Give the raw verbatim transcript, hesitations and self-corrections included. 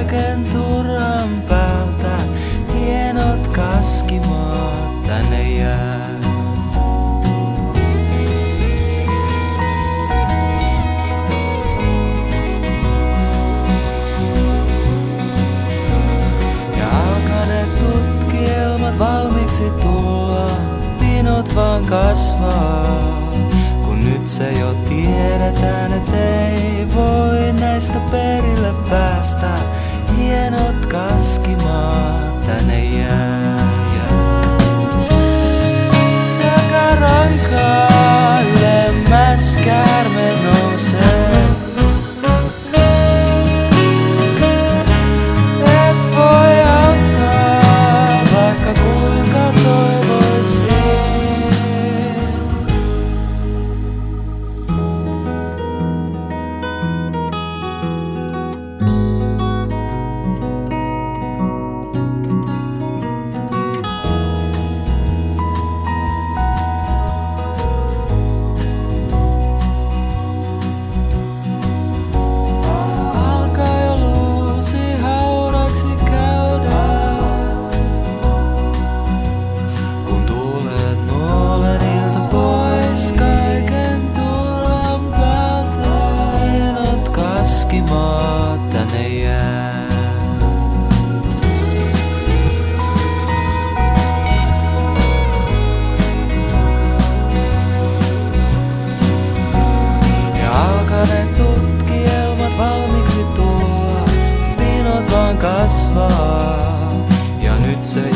kaiken turhan päältä, hienot kaskimaat tänne jää. Ja alkaa ne tutkielmat valmiiksi tulla, pinot vaan kasvaa. Nyt se jo tiedetään, et ei voi näistä perille päästä. Hienot kaskimaat tänne jää. Sakarankaa ylemmäs käärme nousee. Et voi auttaa, vaikka kuinka toivoisin. Kaskimaat tänne jää. Ja alkaa ne tutkielmat valmiiksi tulla, pinot vaan kasvaa. Ja nyt se